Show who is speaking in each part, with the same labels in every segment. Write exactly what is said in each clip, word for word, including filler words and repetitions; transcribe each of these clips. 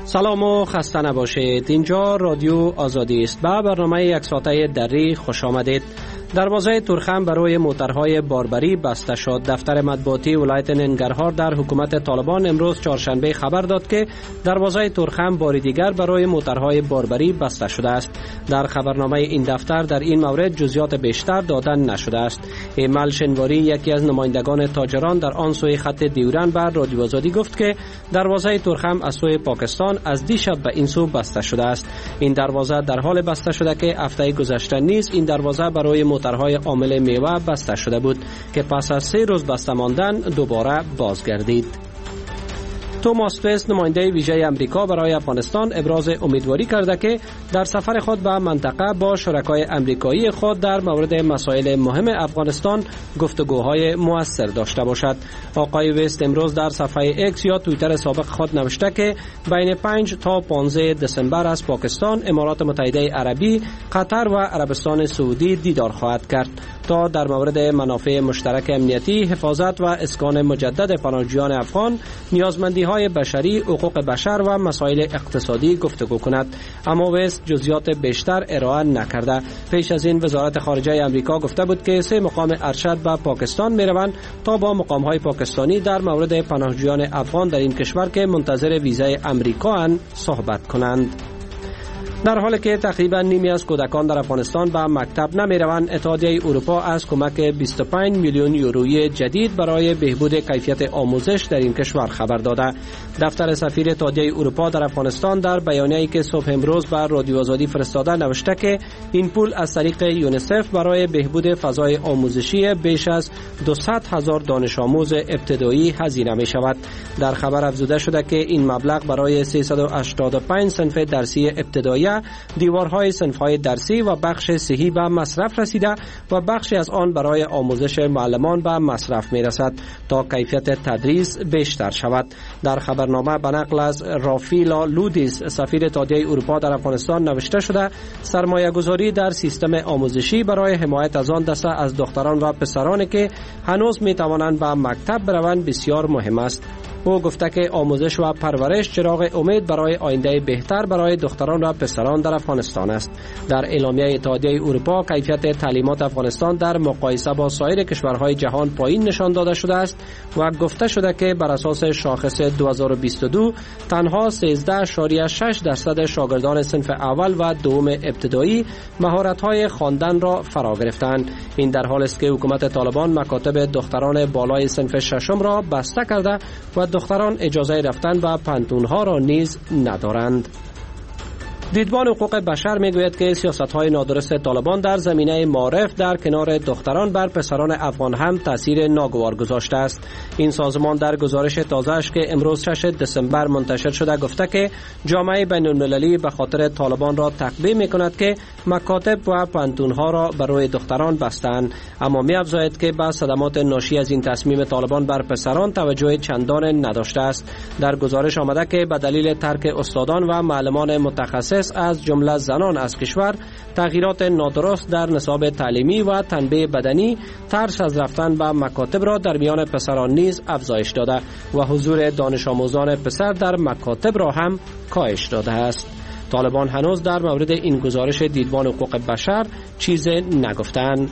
Speaker 1: سلام و خسته نباشید. اینجا رادیو آزادی است. با برنامه یک ساعته دری خوش آمدید. دروازه تورخم برای موترهای باربری بسته شد. دفتر مطبوعاتی ولایت ننگرهار در حکومت طالبان امروز چهارشنبه خبر داد که دروازه تورخم بار دیگر برای موترهای باربری بسته شده است. در خبرنامه این دفتر در این مورد جزئیات بیشتر دادن نشده است. ایمل شنواری، یکی از نمایندگان تاجران در آن سوی خط دیورن، بر رادیو آزادی گفت که دروازه تورخم از سوی پاکستان از دیشب به این سو بسته شده است. این دروازه در حال بسته شده که هفته گذشته نیز این دروازه برای موترهای عامل میوه بسته شده بود که پس از سه روز بسته ماندن دوباره بازگردید. توماس پیس، نماینده ویژه امریکا برای افغانستان، ابراز امیدواری کرده که در سفر خود به منطقه با شرکای امریکایی خود در مورد مسائل مهم افغانستان گفتگوهای مؤثر داشته باشد. آقای ویست امروز در صفحه ایکس یا توییتر سابق خود نوشته که بین پنج تا پانزده دسامبر از پاکستان، امارات متحده عربی، قطر و عربستان سعودی دیدار خواهد کرد تا در مورد منافع مشترک امنیتی، حفاظت و اسکان مجدد پناهجویان افغان، نیازمندی‌های بشری، حقوق بشر و مسائل اقتصادی گفتگو کند. اما ویست جزئیات بیشتر ارائه نکرده. پیش از این وزارت خارجه امریکا گفته بود که سه مقام ارشد به پاکستان می‌روند تا با مقام‌های پاکستانی در مورد پناهجویان افغان در این کشور که منتظر ویزای امریکا اند صحبت کنند. در حالی که تقریبا نیمی از کودکان در افغانستان به مکتب نمی‌روند، اتحادیه اروپا از کمک بیست و پنج میلیون یورویی جدید برای بهبود کیفیت آموزش در این کشور خبر داده. دفتر سفیر اتحادیه اروپا در افغانستان در بیانیه‌ای که صبح امروز بر رادیو آزادی فرستاده نوشته که این پول از طریق یونیسف برای بهبود فضای آموزشی بیش از دویست هزار دانش آموز ابتدایی هزینه می‌شود. در خبر افزوده شده که این مبلغ برای سیصد و هشتاد و پنج صنف درسی ابتدایی، دیوارهای صنف‌های درسی و بخش صحی به مصرف رسیده و بخشی از آن برای آموزش معلمان به مصرف می‌رسد تا کیفیت تدریس بیشتر شود. در خبرنامه به نقل از رافیلا لودیس، سفیر اتحادیه اروپا در افغانستان، نوشته شده سرمایه‌گذاری در سیستم آموزشی برای حمایت از آن دسته از دختران و پسرانی که هنوز می‌توانند به مکتب بروند بسیار مهم است. او گفته که آموزش و پرورش چراغ امید برای آینده بهتر برای دختران و پسران در افغانستان است. در اعلامیه اتحادیه اروپا کیفیت تعلیمات افغانستان در مقایسه با سایر کشورهای جهان پایین نشان داده شده است و گفته شده که بر اساس شاخص دو هزار و بیست و دو تنها سیزده اشاریه شش درصد شاگردان صنف اول و دوم ابتدایی مهارت‌های خواندن را فرا گرفتند. این در حالی است که حکومت طالبان مکاتب دختران بالای صنف ششم را بسته کرده و دختران اجازه رفتن به پانتون‌ها را نیز ندارند. دیدبان حقوق بشر میگوید که سیاست‌های نادرست طالبان در زمینه معارف در کنار دختران بر پسران افغان هم تاثیر ناگوار گذاشته است. این سازمان در گزارش تازه‌اش که امروز شش دسامبر منتشر شده گفته که جامعه بین‌المللی به خاطر طالبان را تقبیح می‌کند که مکاتب و پانتون‌ها را برای دختران بستند، اما می‌افزاید که با صدمات ناشی از این تصمیم طالبان بر پسران توجه چندان نداشته است. در گزارش آمده که به دلیل ترک استادان و معلمان متخصص از جمله زنان از کشور، تغییرات نادرست در نصاب تعلیمی و تنبیه بدنی، ترس از رفتن به مکاتب را در میان پسران نیز افزایش داده و حضور دانش آموزان پسر در مکاتب را هم کاهش داده است. طالبان هنوز در مورد این گزارش دیدبان حقوق بشر چیز نگفتند.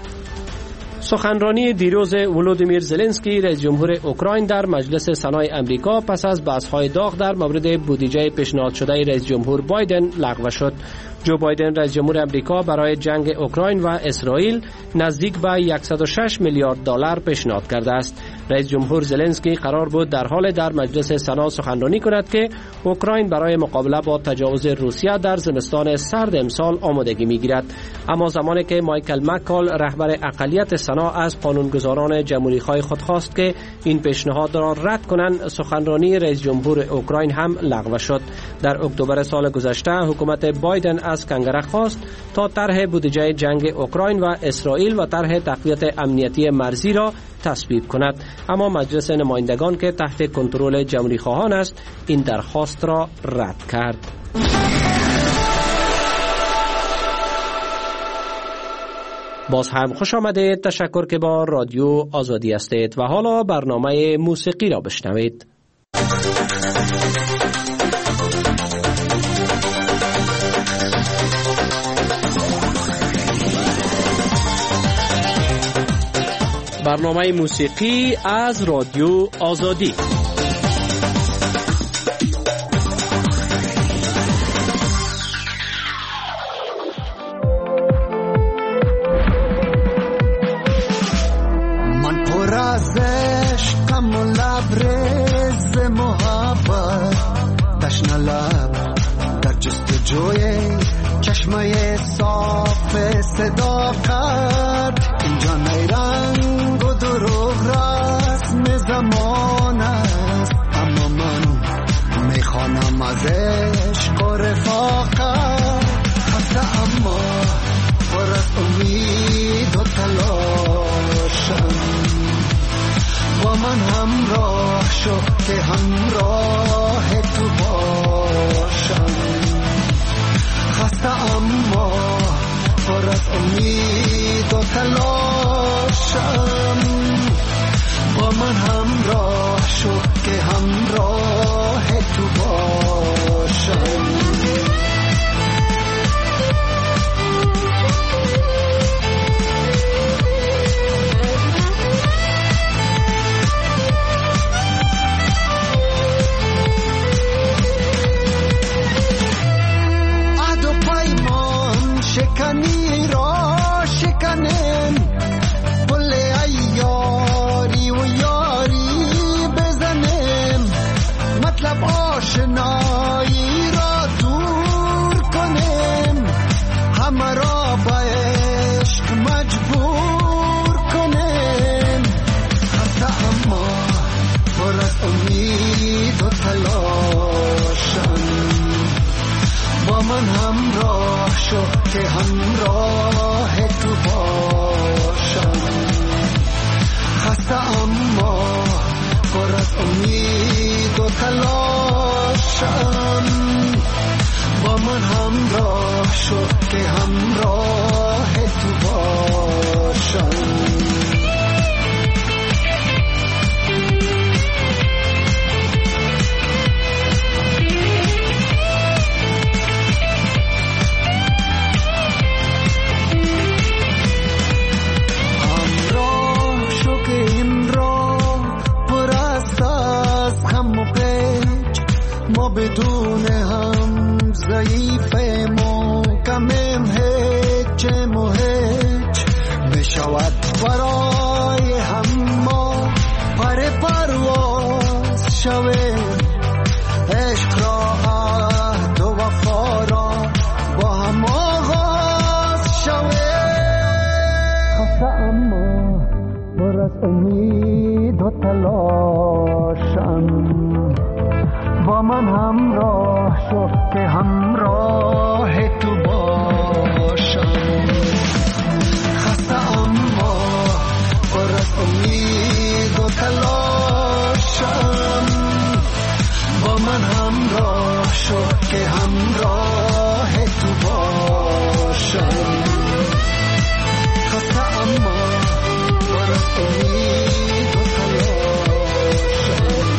Speaker 1: سخنرانی دیروز ولودیمیر زلنسکی رئیس جمهور اوکراین در مجلس سنای امریکا پس از بحث‌های داغ در مورد بودجه پیشنهاد شده رئیس جمهور بایدن لغو شد. جو بایدن رئیس جمهور امریکا برای جنگ اوکراین و اسرائیل نزدیک به صد و شش میلیارد دلار پیشنهاد کرده است. رئیس جمهور زلنسکی قرار بود در حال در مجلس سنا سخنرانی کند که اوکراین برای مقابله با تجاوز روسیه در زمستان سرد امسال آمادگی می‌گیرد، اما زمانی که مایکل مکال رهبر اقلیت سنا از قانونگذاران جمهوری‌خواه خود خواست که این پیشنهاد را رد کنند، سخنرانی رئیس جمهور اوکراین هم لغو شد. در اکتبر سال گذشته حکومت بایدن از کنگره خواست تا طرح بودجه جنگ اوکراین و اسرائیل و طرح تقویت امنیتی مرزی را تصویب کند، اما مجلس نمایندگان که تحت کنترل جمهوری خواهان است این درخواست را رد کرد. باز هم خوش آمدید. تشکر که با رادیو آزادی هستید و حالا برنامه موسیقی را بشنوید. برنامه موسیقی از رادیو آزادی.
Speaker 2: من پر از عشقم و لبریز محبت، تشنه لب در جستجوی چشمه صاف صداقت. اینجا نیرنگ و دروغ رسم زمان است، اما من میخوانم از عشق و رفاقت. خسته اما پر از امید و تلاشم، با من همراه شو که همراه تو باشم. خسته اما پر از امید و تلاشم، با من همراه شو که همراه تو باشم. شکنی را شکنم، پل ایاری و یاری بزنم، مطلب آشنایی را دور کنم، همه را به عشق مجبور کنم. خسته اما پر از امید و تلاشم، با من همراه شو که همراه تو باشم. خسته اما پر از امید و تلاشم، با من همراه شو که همراه تو باشم. ما بدون هم ضعیفیم و کمیم، هیچیم و هیچ بشود برای هم ما پر پرواز شویم. عشق را عهد و وفا را با هم آغاز شویم. خسته اما پر از امید و تلاشم، با من همراه شو که همراه تو باشم. خسته اما پر از امید و تلاشم، با من همراه شو که همراه تو باشم. خسته اما پر از امید و تلاشم،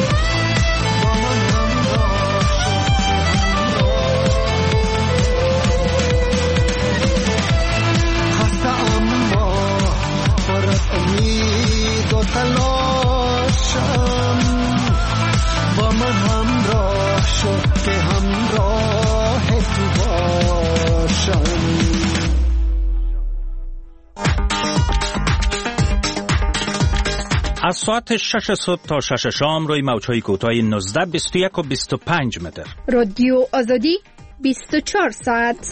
Speaker 2: امید و تلاشم، با من همراه شو که همراه تو باشم.
Speaker 3: از ساعت شش صبح تا شش شام روی موج‌های کوتاه نوزده، بیست و یک و بیست و پنج متر.
Speaker 4: رادیو آزادی بیست و چهار ساعت.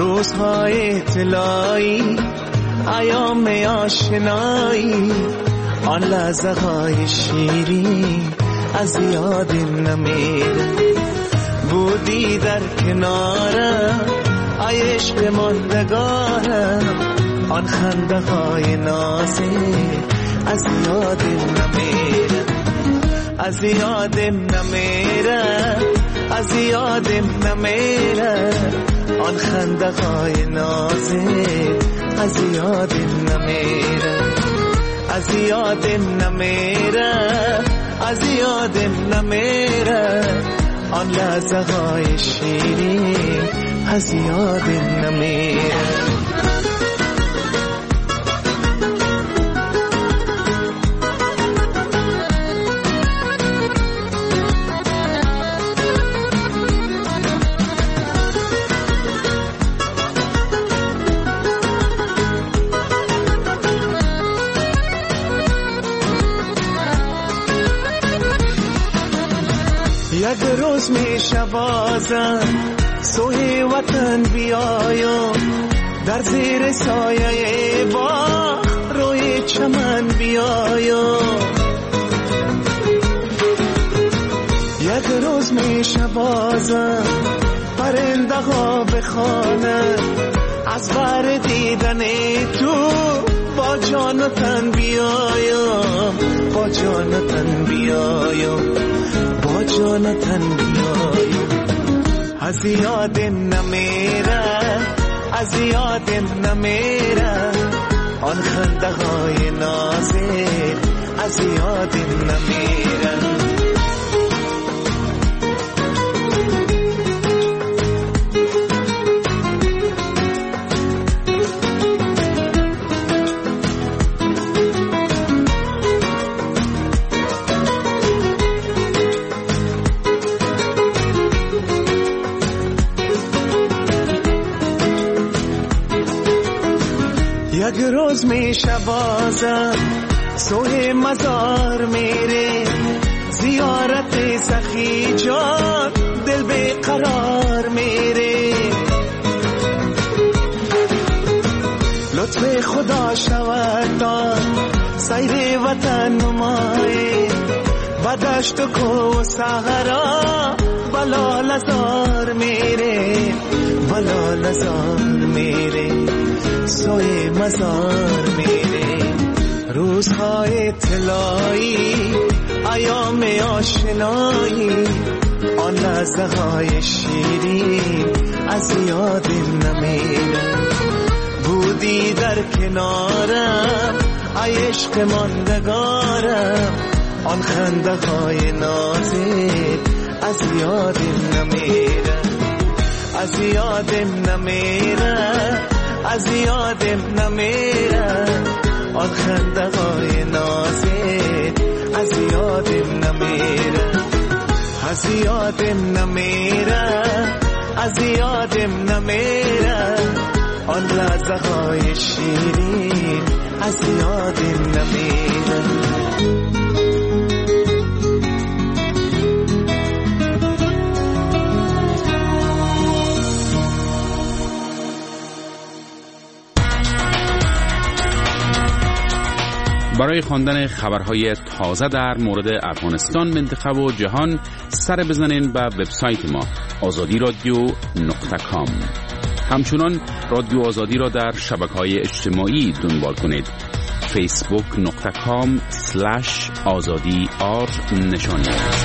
Speaker 2: روزهای طلایی، ایام آشنایی، آن لحظه های شیرین از یاد نمیره. بودی در کنارم ای عشق ماندگارم، آن خنده های نازک از یاد نمیره. از یاد نمیره، از یاد نمیره، آن خنده های نازک از یاد نمیره. از یاد نمیره، از یاد نمیره، آن لحظه های شیرین از یاد نمیره. یک روز میشه بازم سوی وطن بیایم، در زیر سایه باغ روی چمن بیایم. یک روز میشه بازم پرنده ها بخوانند، از بر دیدن تو با جان و تن بیایم، با جان و تن بیایم، با جان و تن بیایم. از یاد نمیره، از یاد نمیره، آن خنده های نازک از یاد نمیره. یک روز میشه بازم سوی مزار میره، زیارت سخی جان دل به قرار میره. لطف خدا شود تا سیر وطن نمایی، بدشت و کو صحرا بلا لزار میره، بلا لزار میره، سوی مزار میره. روزهای طلایی ایام آشنایی، آن لحظه های شیرین از یاد نمیره. بودی در کنارم ای عشق ماندگارم، آن خنده های نازک از یاد نمیره. از یاد نمیره، از یاد نمیره، آن خنده های نازک از یاد نمیره. از یاد نمیره، از یاد نمیره، آن لحظه های شیرین از یاد نمیره.
Speaker 5: برای خواندن خبرهای تازه در مورد افغانستان، منطقه و جهان سر بزنین به وبسایت ما آزادی رادیو نقطه کام. همچنان رادیو آزادی را در شبکه‌های اجتماعی دنبال کنید. فیسبوک نقطه کام سلش آزادی آر نشانی.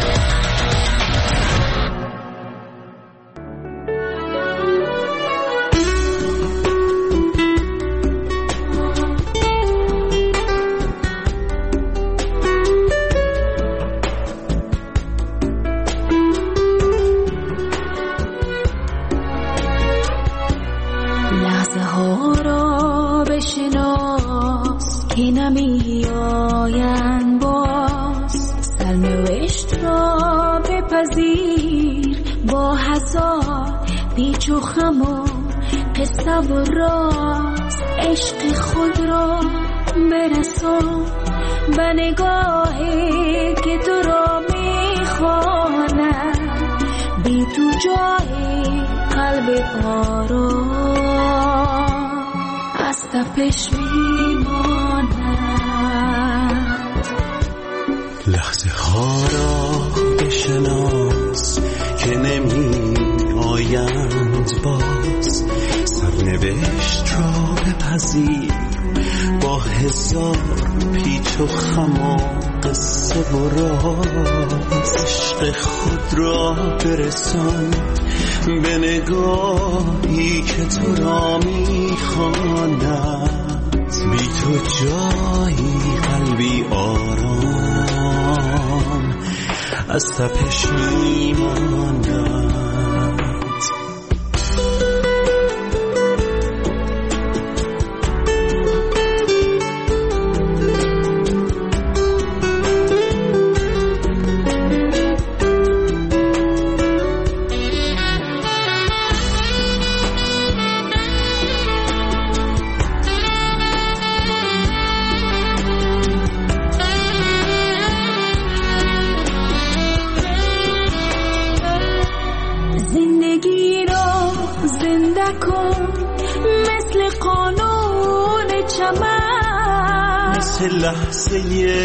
Speaker 6: و راز عشق خود را برسان به نگاهی که تو را میخواند، بی تو جای قلب آرام از تپش میماند.
Speaker 2: لحظه ها را بشناس که نمی آیند باز، سرنوشت را بپذیر با هزار پیچ و خم و قصه و راز. عشق خود را برسان به نگاهی که تو را میخواند، بی تو جایی قلبی آرام از تپش میماند. لحظه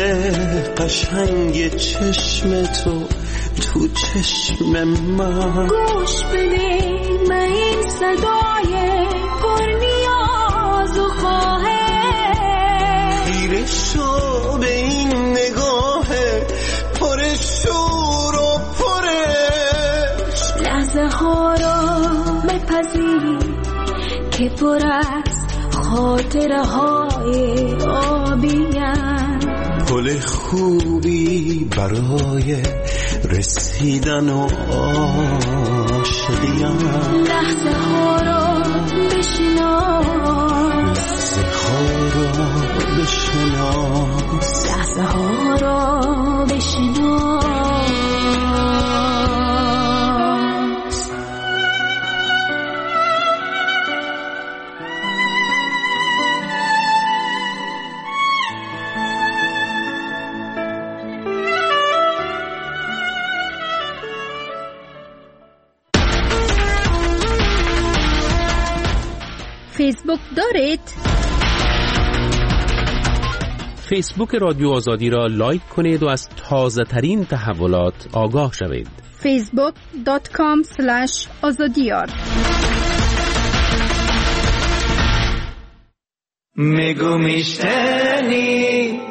Speaker 2: قشنگ چشم تو تو چشم من،
Speaker 6: گوش بده من این صدای پر نیاز و خواهش،
Speaker 2: خیره شو به این نگاه پر شور و پرش.
Speaker 6: لحظه ها را بپذیر که پر از خاطره های آبی‌اند،
Speaker 2: پل خوبی برای رسیدن و عاشقی‌اند.
Speaker 6: لحظه ها را بشناس،
Speaker 2: لحظه ها را بشناس،
Speaker 6: لحظه ها را بشناس.
Speaker 4: فیسبوک دارید؟
Speaker 7: فیسبوک رادیو آزادی را لایک کنید و از تازه ترین تحولات آگاه شوید.
Speaker 4: فیسبوک دات کام اسلش آزادیار.
Speaker 2: میگو میشتنی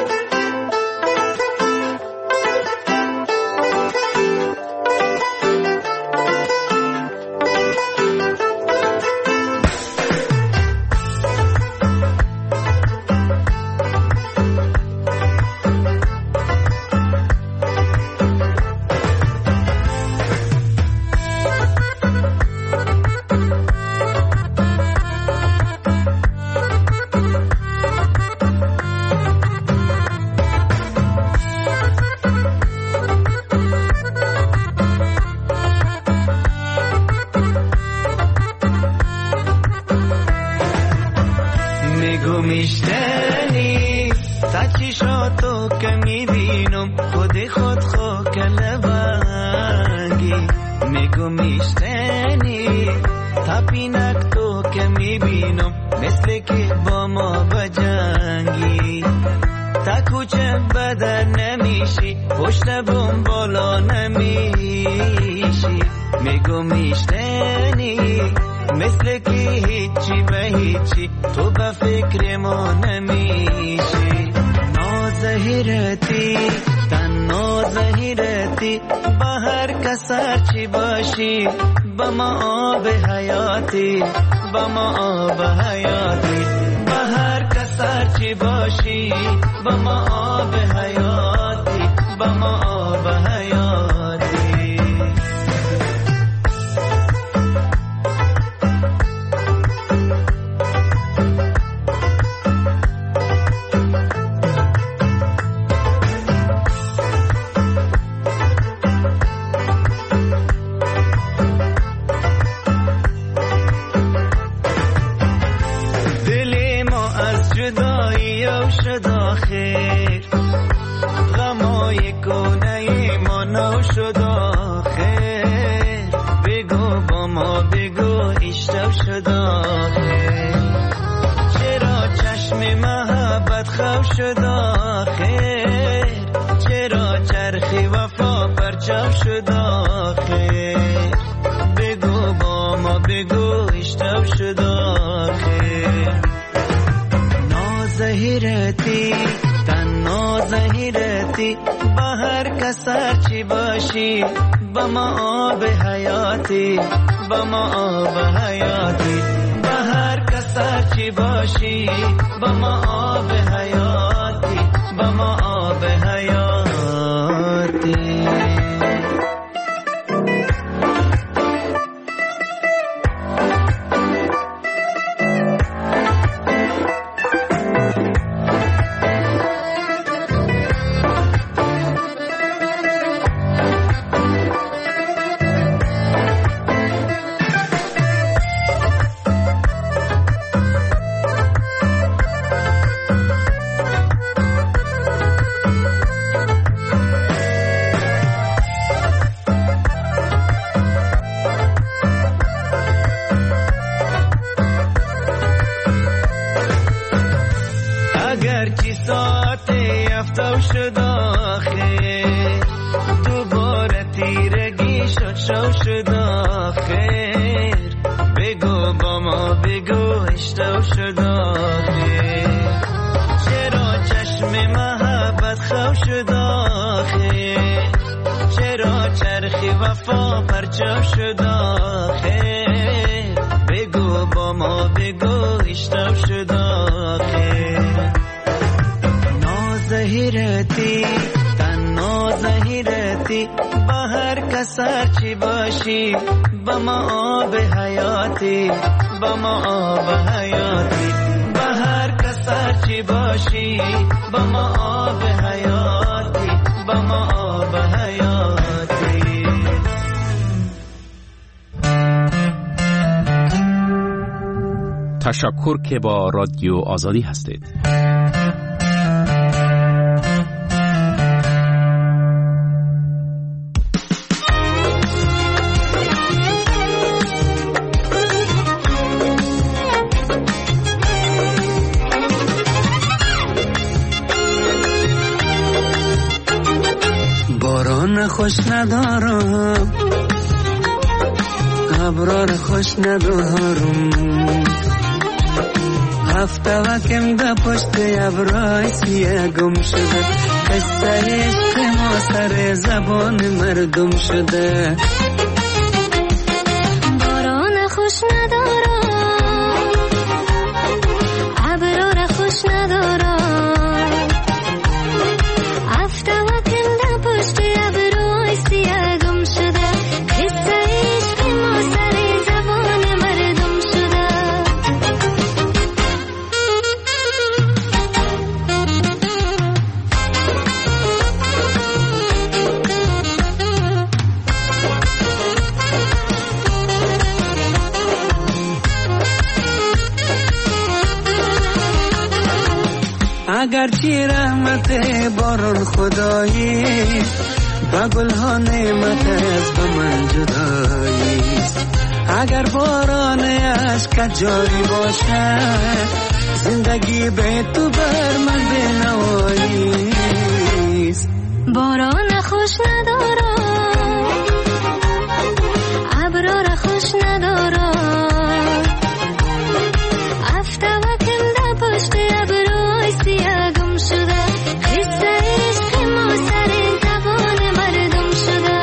Speaker 8: میشنی تا چشاتو که میبینم خود خود خو کلبنگی. میگو میشنی تا پینک تو که میبینم مثل که با ما بجنگی. تا کوچه بدن نمیشی پشت بوم بالا نمیشی. میگو میشنی مثل که هیچی به هیچی تو به فکر ما نمیشی. نازهیرتی تن نازهیرتی با هر کسر چی باشی با ما آب حیاتی با ما آب حیاتی. با هر کسر چی باشی با ما آب حیاتی با ما آب حیاتی. غمای کنه ما نو شد آخر. بگو با ما بگو اشتب شد آخر. چرا چشم محبت خو شد آخر. چرا چرخی وفا پرچم شد آخه بگو با ما بگو اشتب شد آخه نازهیرتی تن نازهیرتی با هر کسر چی باشی با ما آب حیاتی با ما آب حیاتی با هر کسر چی باشی با ما آب حیاتی با ما آب حیاتی
Speaker 7: تشکر که با رادیو آزادی هستید.
Speaker 2: باران خوش ندارم ابرار خوش ندارم هفته وکم ده پشت ابرای سیه گم شده قصه عشق ما سر زبان مردم شده
Speaker 6: باران خوش ندارم ابرار خوش ندارم هفته وکم ده پشت ابرای سیه گم شده قصه عشق ما سر زبان مردم شده
Speaker 2: اگرچه رحمت باران خدایی با گلها نعمت از به من جدایی اگر باران عشق جاری باشه زندگی به تو بر من بنوایی
Speaker 6: باران خوش ندارم ابرار خوش ندارم هفته وکم ده پشت ابرای سیه گم شده قصه عشق ما سر زبان مردم شده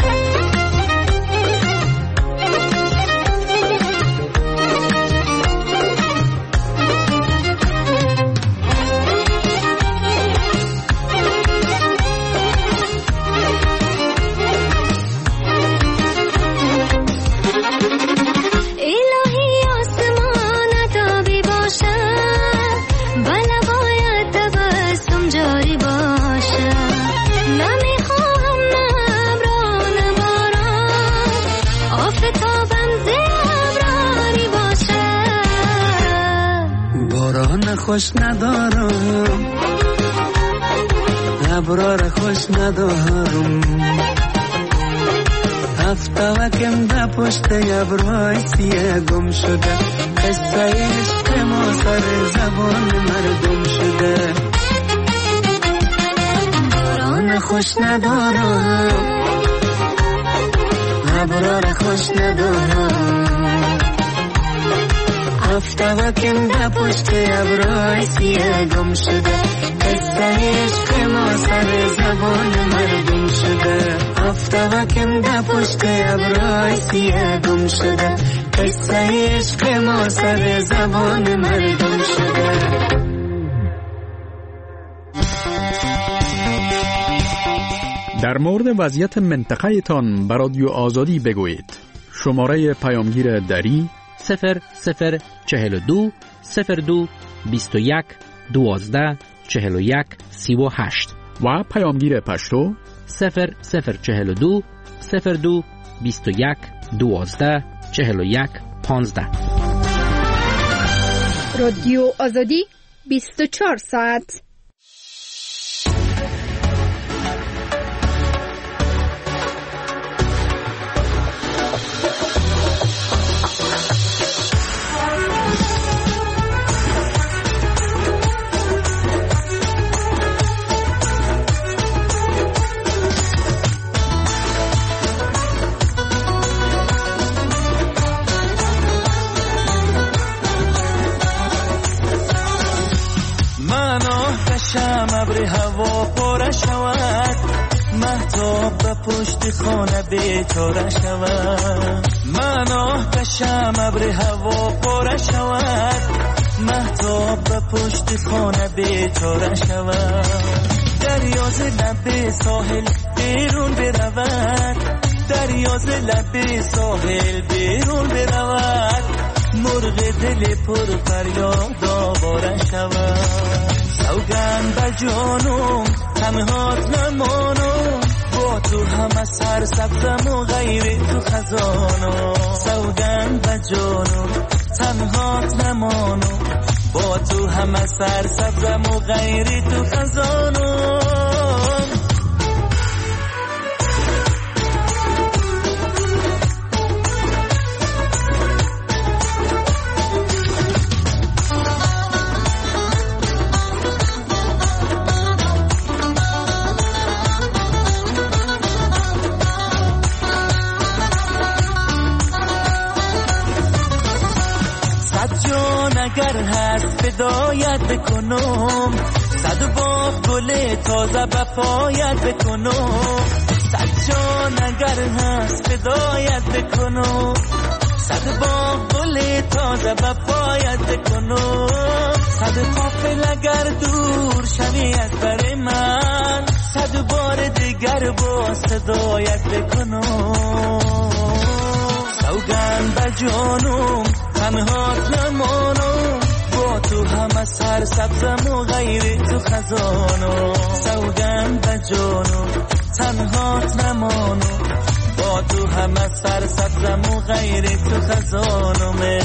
Speaker 2: خوش ندارم ابرار خوش ندارم هفته وکم ده پشت ابرای سیه گم شده قصه عشق ما سر زبان مردم شده باران خوش خوش ندارم، ابرا را خوش ندارم. هفته وکم در پشت ابرای سیه گم شده، قصه عشق ما سر زبان مردم شده. هفته وکم در پشت ابرای سیه گم شده، قصه عشق ما سر زبان مردم شده.
Speaker 9: در مورد وضعیت منطقه تان بر رادیو آزادی بگویید. شماره پیامگیر دری
Speaker 7: صفر صفر چهل و دو صفر دو بیست و یک دوازده چهل و یک سی و هشت
Speaker 9: و پیامگیر پشتو
Speaker 7: صفر صفر چهل و دو صفر دو بیست و یک دوازده چهل و یک پانزده.
Speaker 4: رادیو آزادی بیست و چهار ساعت.
Speaker 8: ابر هوا پر شود، مهتاب به پشت خانه بیچاره شود. من آتشم ابر هوا پر شود، مهتاب به پشت خانه بیچاره شود. دریاز لب ساحل بیرون برود، دریاز لب ساحل بیرون برود. مرغ دل پر فریاد آواره شود. سوگند به جانم تنهات نمانم، با تو همه سر سبزم و غیر تو خزانم. سوگند به جانم تنهات نمانم، با تو همه سر سبزم و غیر تو خزانم. اگر هست فدایت بکنم، صد باغ گل تازه به پایت بکنم. صد جان اگر هست فدایت بکنم، صد باغ گل تازه به پایت بکنم. صد قافل اگر دور شوی از بر من، صد بار دیگر با صدایت بکنم. سوگند به جانم تنهات نمانم، با تو همه سر سبزم و غیر تو خزانم. سوگند به جانم تنهات نمانم، با تو همه سر سبزم و غیر تو خزانم.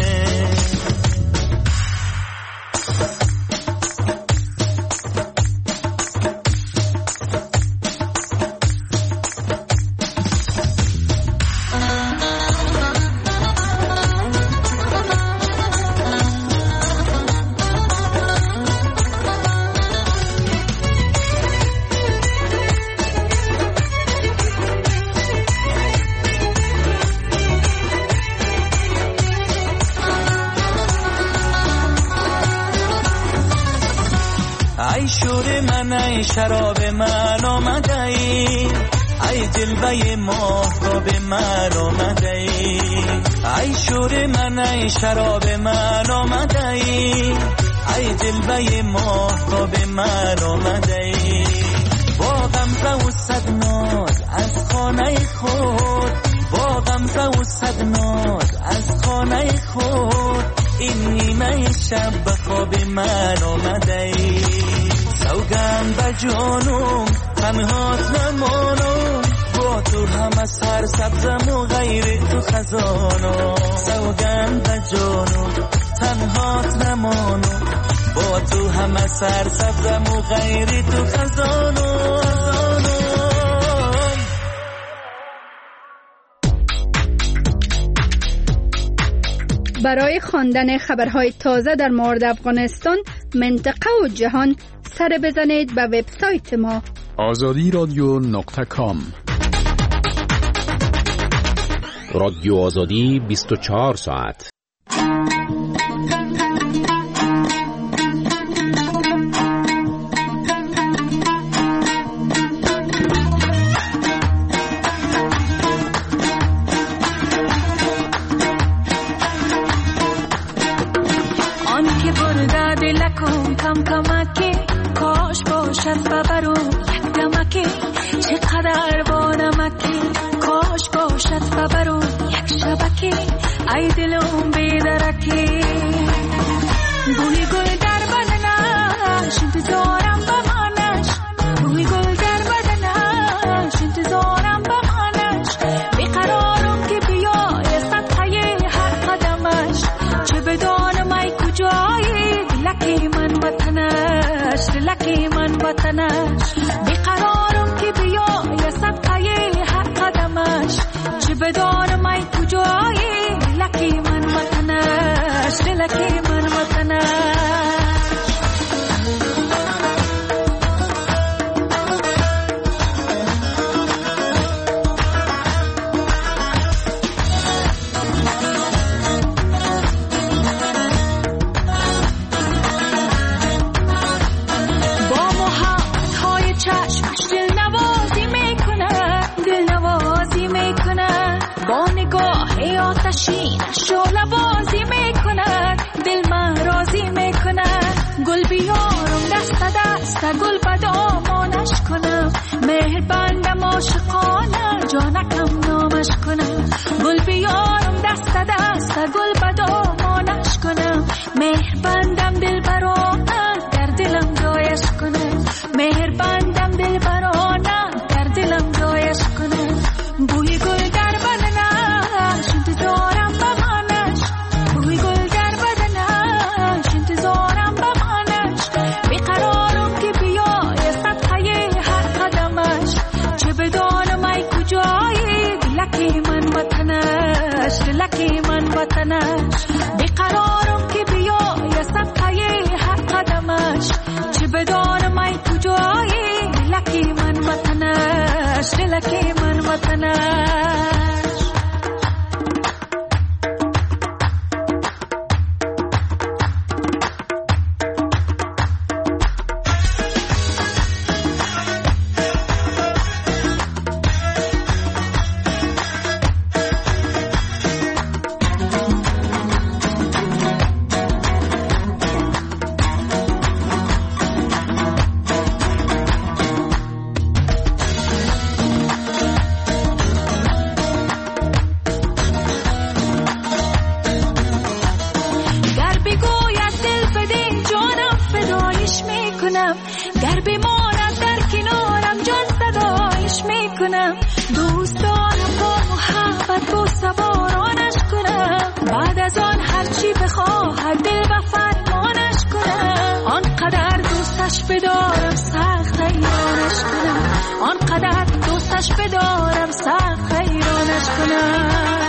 Speaker 8: ای شور من ای شراب من آمده ای، ای جلوه ماهتاب من آمده ای. ای شور من ای شراب من آمده ای، ای جلوه ماهتاب من آمده ای. با غمزه و صد ناز از خانه خود، با غمزه و صد ناز از خانه خود. این نیمه شب به خواب من آمده ای. سوگند به جانم تنهات نمانم، با تو همه سر سبزم و غیر تو خزانم. سوگند به جانم تنهات نمانم، با تو همه سر سبزم و غیر تو خزانم.
Speaker 4: برای خواندن خبرهای تازه در مورد افغانستان، منطقه و جهان، سر بزنید به وبسایت ما
Speaker 9: آزادی رادیو نقطه کام.
Speaker 7: رادیو آزادی بیست و چهار ساعت.
Speaker 6: کم کمکی کاش باشد ببرو یک دمکی چقدر با نمکی کاش باشد ببرو یک شبکی ای دلم بیدرکی بوی گل در بدنش انتظارم بمانش بوی گل در بدنش انتظارم بمانش بیقرارم که بیای صدقه هر قدمش چه بدانم ای کجایی لکی من وطنش لکی من وطنش بیقرارم که بیای صدقه هر قدمش چه بدانم ای کجایی لکی من وطنش لکی من وطنش شعله بازی میکند دل من راضی میکند گل بیارم دست دست گل بدامانش کنم مهر بندم عاشقانه جانکم نامش کنم گل بیارم دست دست گل بدامانش کنم مهر بندم دل برانه در دلم جایش کنم مهر بندم دل برانه در دلم جایش کنم بوی گل در بدنش انتظارم بمانش بوی گل در بدنش انتظارم بمانش بیقرارم که بیای صدقه هر قدمش چه بدانم ای کجایی لکی من وطنش لکی من وطنش بیقرارم که بیای صدقه هر قدمش چه بدانم ای کجایی لکی من وطنش لکی من وطنش گر بماند در کنارم جان صدایش میکنم دوست دارم با محبت با سوارانش کنم بعد از آن هرچی بخواهد دل و فرمانش کنم آنقدر دوستش بدارم سخت حیرانش کنم آنقدر دوستش بدارم سخت حیرانش کنم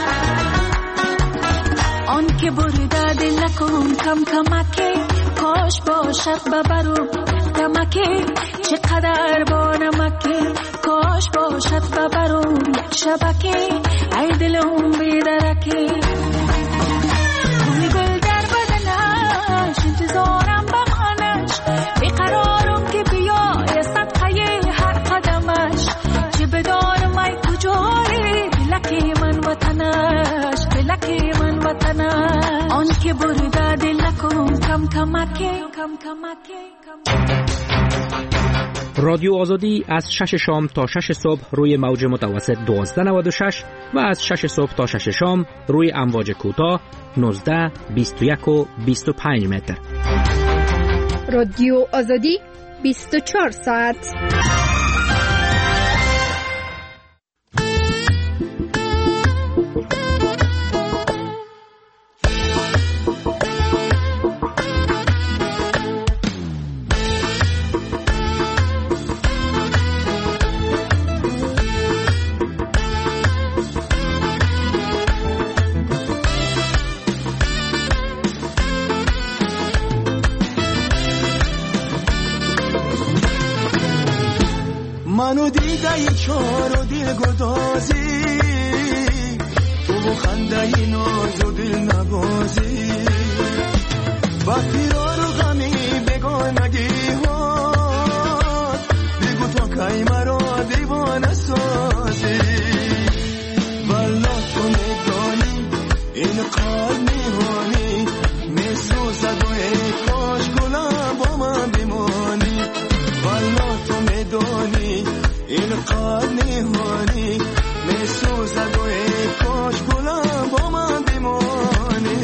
Speaker 6: آن که برده دل نکن کم کمکی کاش باشد ببرو دمکی چقدر با نمکی کاش باشد ببرو یک شبکی ای دلم بیدرکی بوی گل در بدنش انتظارم بمانش بیقرارم که بیای صدقه هر قدمش چه بدانم ای کجایی لکی من وطنش لکی من وطنش آن که برده دل نکن کم کمکی کم کمکی
Speaker 7: رادیو آزادی از شش شام تا شش صبح روی موج متوسط دوازده نود و شش و از شش صبح تا شش شام روی امواج کوتاه نوزده بیست و یک و بیست و پنج متر.
Speaker 4: رادیو آزادی بیست و چهار ساعت.
Speaker 10: منو دیده ای چار و دل گدازی تو و خنده ای ناز و دل نبازی وقتی را رو غمی بگانگی ها بگو تا کی مرا دیوانه سازی والا تو میدانی این قلب میهانی میسوزد و ای کاش گلم با من بمانی والا تو میدانی این قلب میهانی میسوزد و ای کاش گلم با من بمانی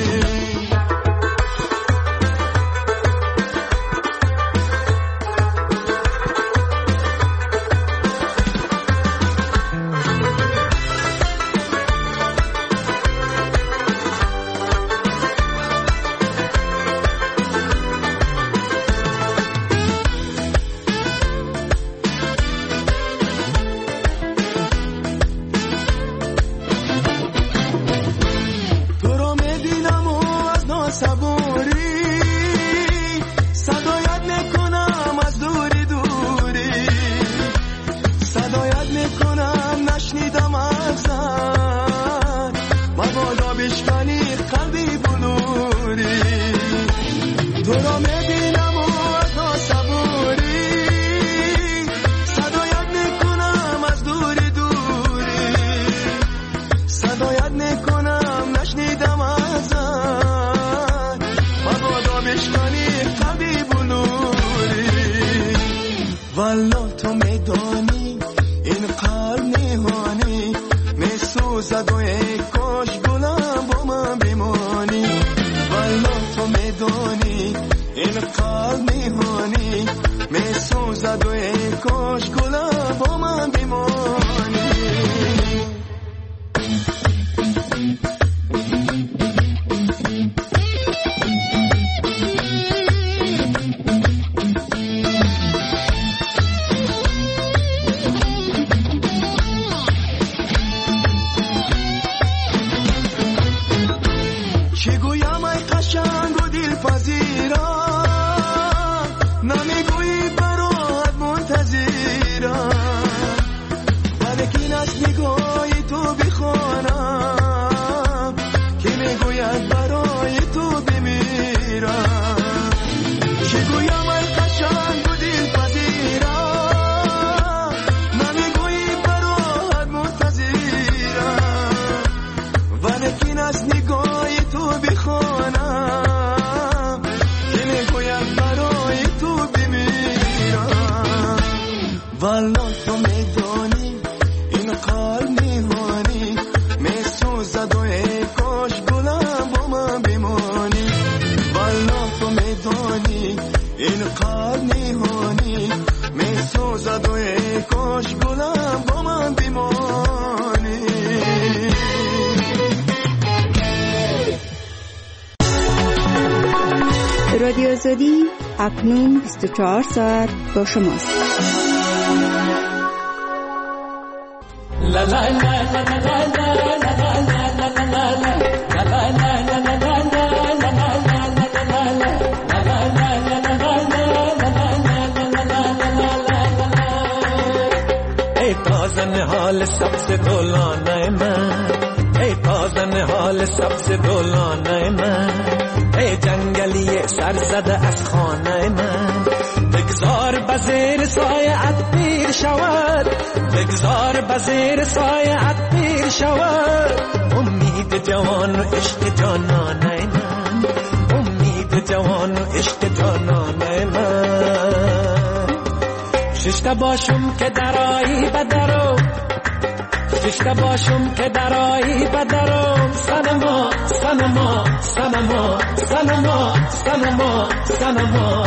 Speaker 4: رادیو آزادی اکنون بیست و چهار ساعت با شماست.
Speaker 8: ای تازن حال سبز دولانه من، ای تازن حال سبز دولانه من، ای جنگلی سر زده از خانه من، بگذار بزیر سایه‌ات پیر شود، بگذار بزیر سایه‌ات پیر شود، امید جوان و عشق جانانه من، امید جوان و عشق جانانه من. ششته باشم که درایی بدرو، ششته باشم که درایی بدرم، سنما سنما سنما سنما سنما سنما،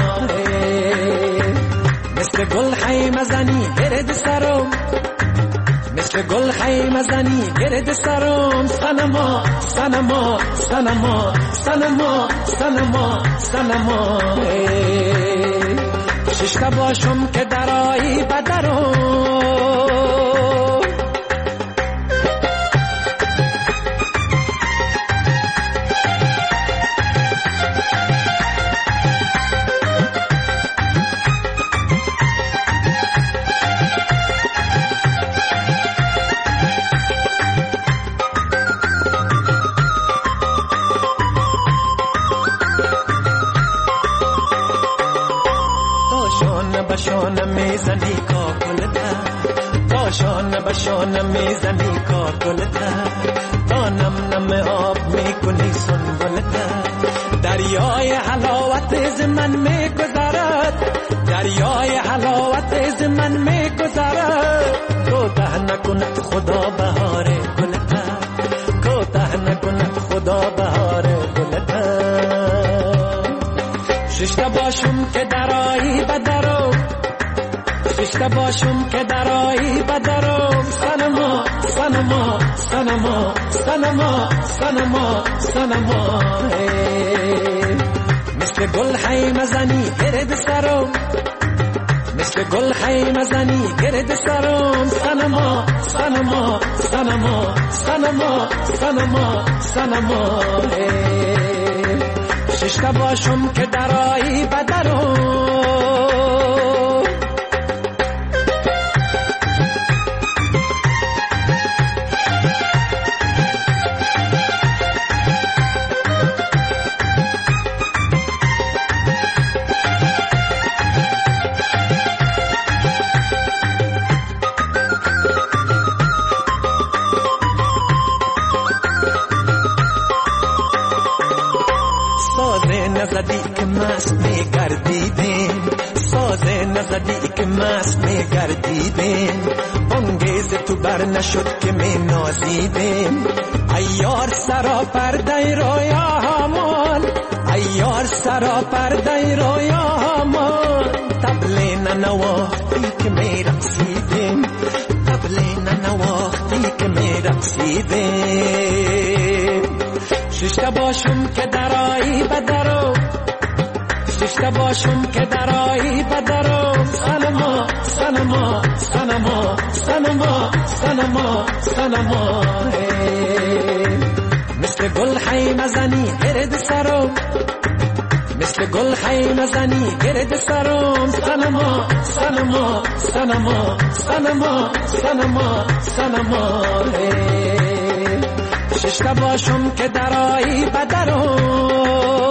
Speaker 8: مثل گل خیمه زنی گرد سرم، مثل گل خیمه زنی گرد سرم، سنما سنما سنما سنما سنما سنما، ششته باشم که درایی بدرم. شانه میزنی کاکلتر، تا نم نم آب میکنی سنبلتر. دریای حلاوت از من میگذرد، دریای حلاوت از من میگذرد. کوتاه نکند خدا بهار گلتر، کوتاه نکند خدا بهار گلتر. ششتا باشم که درایی بدرو، ششتا باشم که درایی بدرو. سنما سنما سنما سنما سنما سنما. مثل گل خیمه زنی گرد سرم، مثل گل خیمه زنی گرد سرم. سنما سنما سنما سنما سنما سنما. ششتا باشم که درایی بدرم. نزدی که مست میگردیدیم، سازه نزدی که مست میگردیدیم. انگیز تو بر نشد که می نازیدیم. ایار سرا پرده رویا همان، ایار سرا پرده رویا همان. طبل ننواختی که می رقصیدیم، طبل ننواختی که می رقصیدیم. ششتا باشم که درایی بدرو، ششتا باشم که درایی بدرو. سنما سنما سنما سنما سنما سنما. مثل گل خیمه زنی گرد سرم، مثل گل خیمه زنی گرد سرم. سنما سنما سنما سنما سنما سنما. ششتا باشم که درایی بدرم.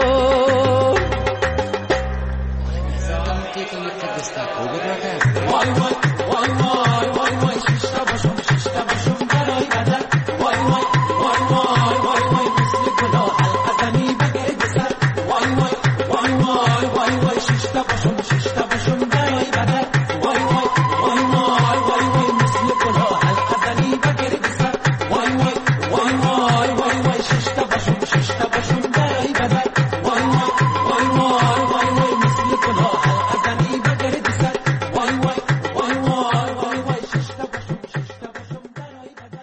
Speaker 8: وای وای وای وای وای وای. ششتا باشم ششتا باشم درایی بدر. وای وای وای وای وای وای. مثل گلا حلقه زنی بگرد سر. وای وای وای وای وای وای. ششتا باشم ششتا باشم درایی بدر. وای وای وای وای وای وای. مثل گلا حلقه زنی بگرد سر. وای وای وای وای وای وای. ششتا باشم ششتا باشم درایی بدر. وای وای وای وای وای وای. مثل گلا حلقه زنی بگرد سر. وای وای وای وای وای وای. ششتا باشم ششتا باشم درایی بدر.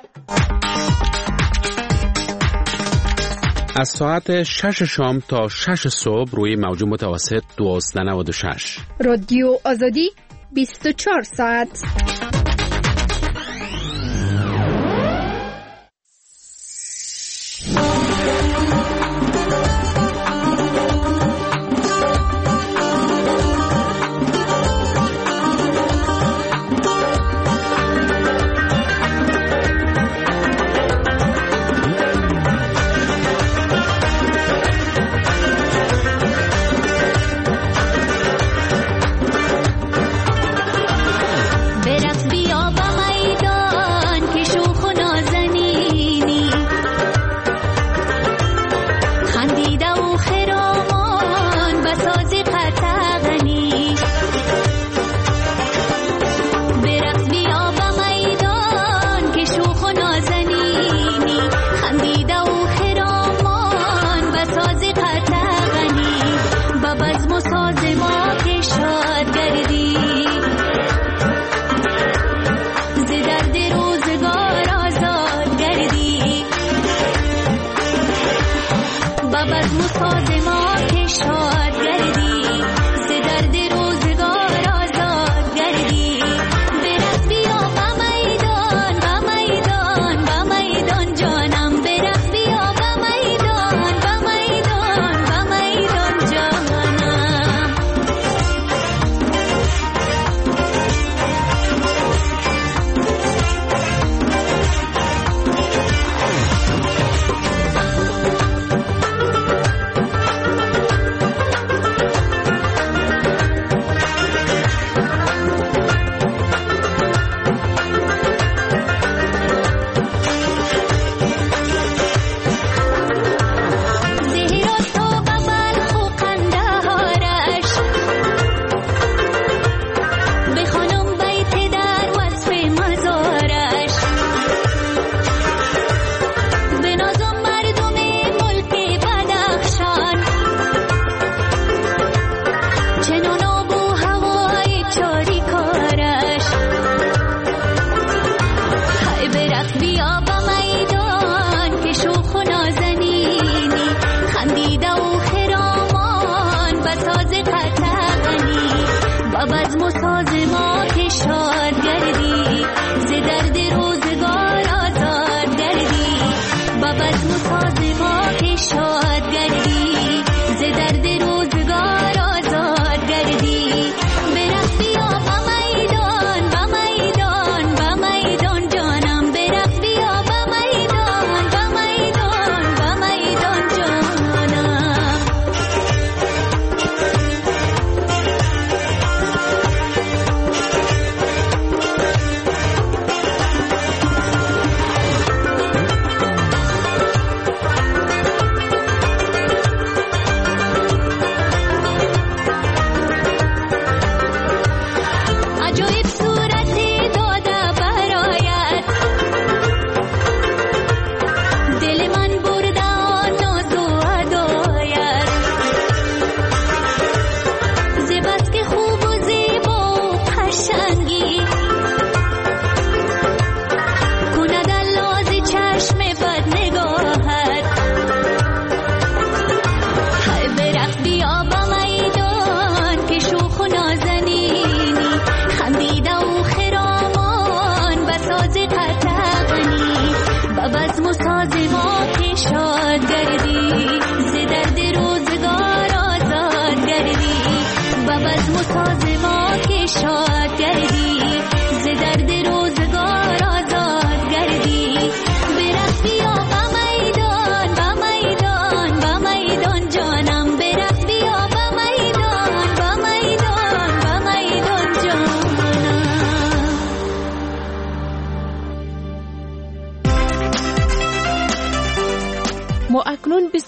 Speaker 5: از ساعت شش شام تا شش صبح روی موج متوسط دوازده نود و شش.
Speaker 4: رادیو آزادی بیست و چهار ساعت.
Speaker 2: برقص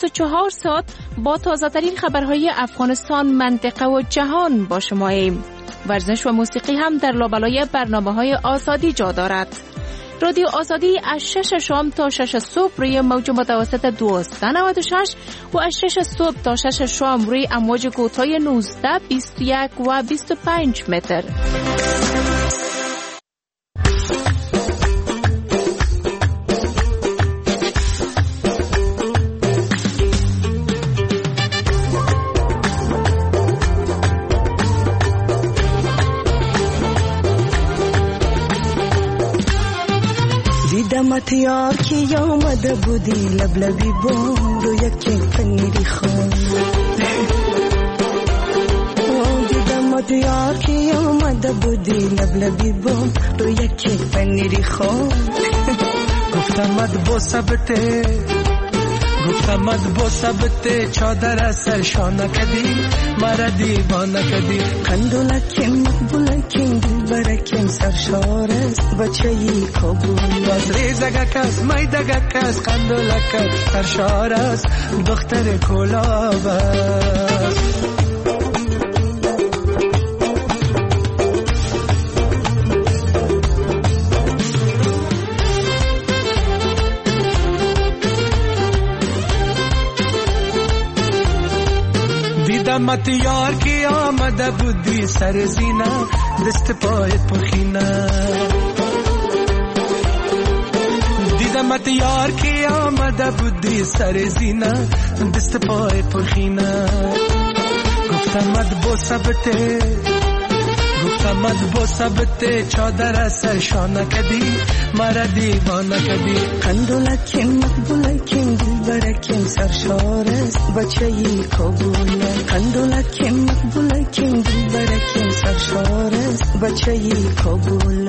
Speaker 11: بیست و چهار ساعت با تازه‌ترین خبرهای افغانستان، منطقه و جهان با شماییم. ورزش و موسیقی هم در لابلای برنامه‌های آزادی جا دارد. رادیو آزادی از شش شام تا شش صبح روی موج متوسط دویست و نود و شش و از شش صبح تا شش شام روی امواج کوتاه نوزده، بیست و یک و بیست و پنج متر.
Speaker 2: دیدمت یار کی آمده بودی لبلبی بام رو یکی پنیری خون. دیدمت یار کی آمده بودی لبلبی بام رو یکی پنیری خون.
Speaker 12: گفتمت با سبته گفتمت با سبته چادر سرشانه کدی مرا دیوانه کدی.
Speaker 2: قندولکیم مقبولکیم دلبرکیم سرشار است بچه‌ی کابل.
Speaker 12: باز ریزگک است میدگک است قندولک است سرشار است دختر کلاب است. دیدمت یار کی آمده بودی سر زینه دست پایت پرخینه. دیدمت یار کی آمده بودی سر زینه دست پایت پرخینه. گفتمت با سبته گفتمت با سبته چادر سرشانه کدی مرا دیوانه کدی.
Speaker 2: قندولکیم مقبولکیم دلبرکیم سرشار است بچه‌ی کابل. قندولکیم مقبولکیم دلبرکیم سرشار است بچه‌ی کابل.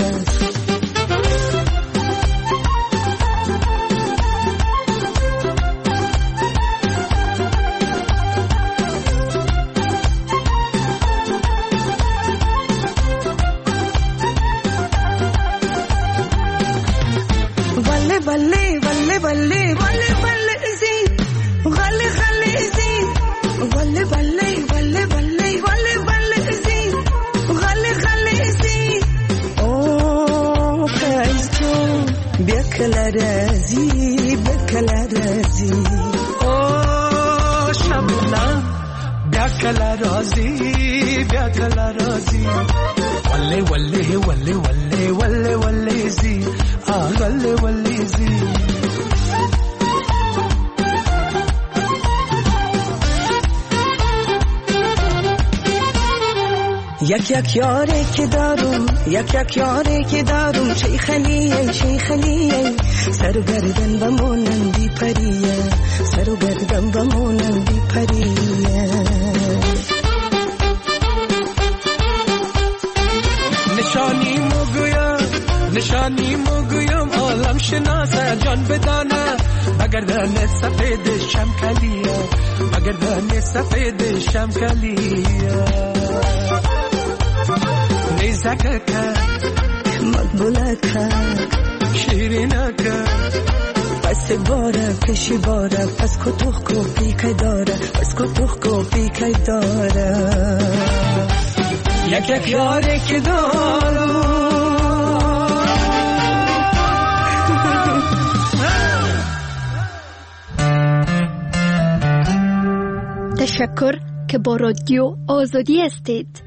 Speaker 13: بله بله بله بله بله زی غله غله زی بله بله بله بله بله بله زی غله غله زی.
Speaker 2: او کاش تو بیا کلا رازی بیا کلا رازی.
Speaker 12: او شبنم بیا کلا رازی بیا کلا رازی. وله وله وله وله وله وله زی وله وله زی.
Speaker 2: یک یک یاری که دارم یک یک یاری که دارم شیخلیه شیخلیه سر و گردن بمونم بی پریه سر و گردن بمونم بی پریه.
Speaker 12: نشانی مگویم نشانی مگویم عالم شناسه جان بدانه مگر دن سفید شمکلیه مگر دن سفید شمکلیه. نیزک
Speaker 2: مقبوله
Speaker 12: شیرینه
Speaker 2: پس باره پیشی باره پس کتوخ کو پیکای داره پس کتوخ کو پیکای داره.
Speaker 12: یک یک یاری که دارم
Speaker 4: تشکر که با رادیو آزادی هستید.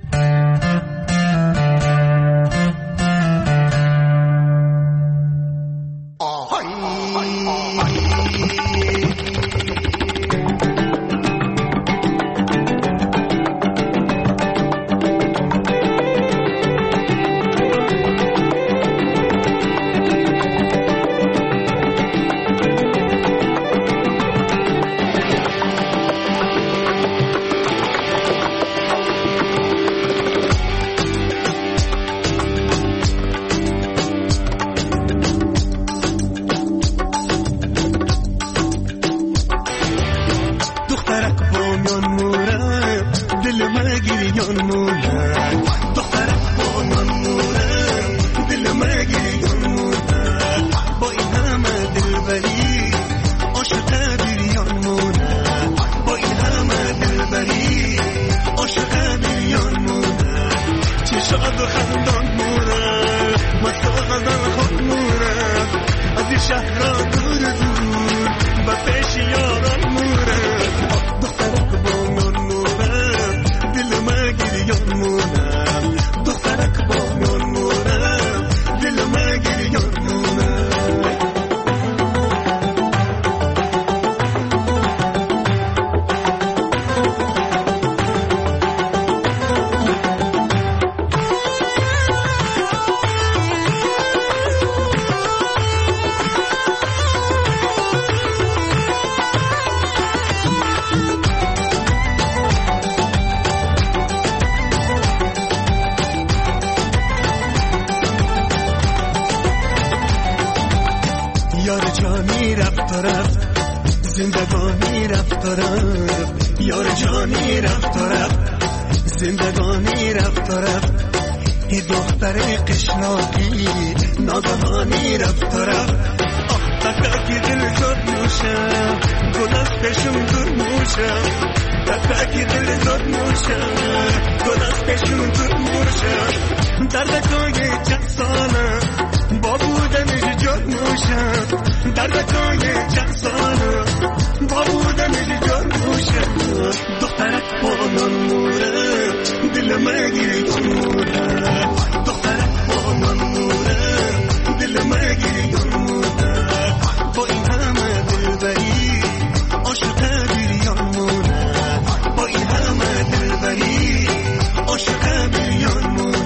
Speaker 10: رفت و رفت زندگانی رفت و رفت یار جانی رفت و رفت زندگانی رفت و رفت ای دختر قشناقی ناگهانی رفت و رفت آه تکاکی دل زد نوشم گل از پشم دور موشم تکاکی دل زد نوشم گل از پشم دور موشم دردکای چند ساله با بودنش جد موشم دردکای چند ساله با بودنش جد موشم دخترک بانان موره دل مگیری موره دخترک بانان موره دل مگیری موره با این همه دلبری عاشق بیریان موره با این همه دلبری عاشق بیریان موره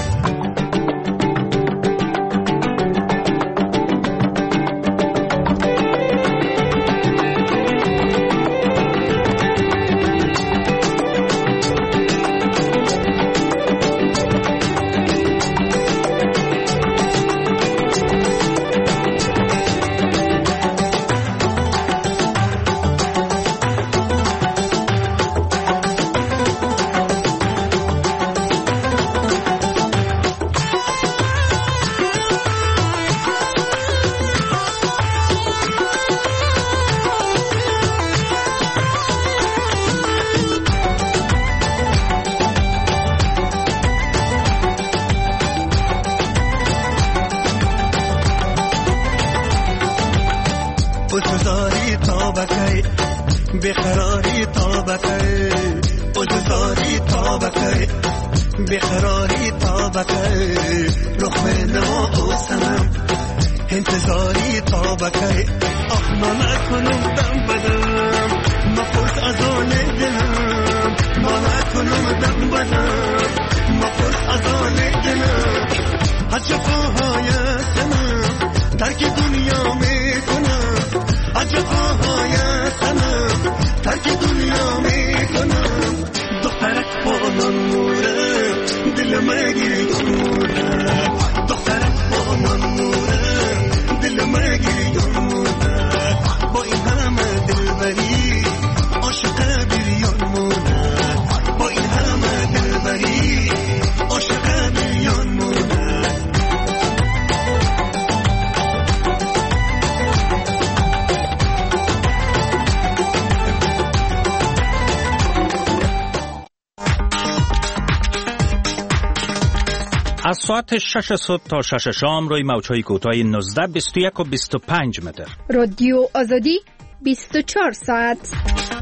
Speaker 10: بخراری طابقه بزرگاری طابقه بخراری طابقه رخ نما اوسنم انتظاری طابقه آخ ما نکنم دم بدم ما پرس از آن دلم ما نکنم دم بدم ما پرس از آن دلم از جفاهای سنم ترک دنیا میکنم از جفاهای سنم ترک دنیا میکنم دخترک بانان موره دل مگیری موره دخترک بانان موره دل مگیری موره با این همه دلبری عاشق بیریان موره با این همه دلبری عاشق بیریان موره
Speaker 3: از ساعت شش صبح تا شش شام روی موج‌های کوتاه نوزده، بیست و یک و بیست و پنج متر.
Speaker 4: رادیو آزادی بیست و چهار ساعت.